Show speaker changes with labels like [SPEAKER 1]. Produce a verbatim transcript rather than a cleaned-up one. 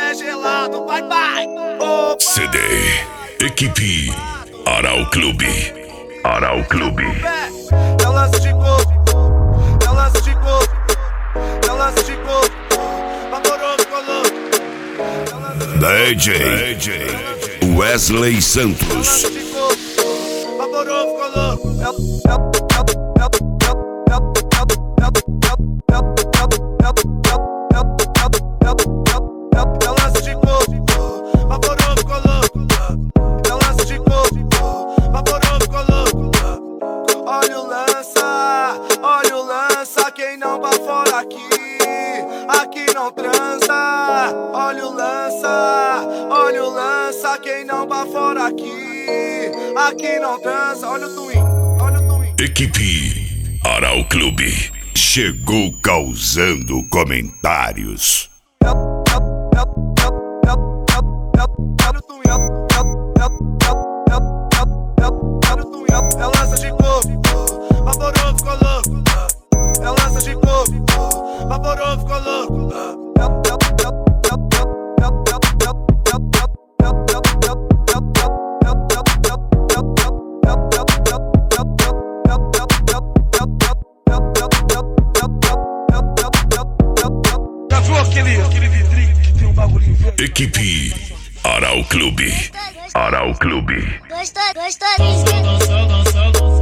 [SPEAKER 1] é gelado, vai, vai. Opa.
[SPEAKER 2] C D Equipe Aral Clube. Aral Clube.
[SPEAKER 1] É o lance de corpo, é o lance de corpo, é o lance de corpo. Amoroso, coloco.
[SPEAKER 2] D J Wesley Santos.
[SPEAKER 1] Amoroso, coloco. Quem não vai fora aqui, aqui não transa. Olha o lança, olha o lança. Quem não vai fora aqui, aqui não transa. Olha o twin, olha o twin.
[SPEAKER 2] Equipe Aral Clube chegou causando comentários.
[SPEAKER 1] É lança de corpo, vaporoso, ficou louco. É lança de corpo, vaporoso, ficou louco. Já viu aquele, aquele vidrinho que tem um bagulhinho verde?
[SPEAKER 2] Equipe Aral Clube. Aral Clube.
[SPEAKER 3] Gostou, gostou, gostou.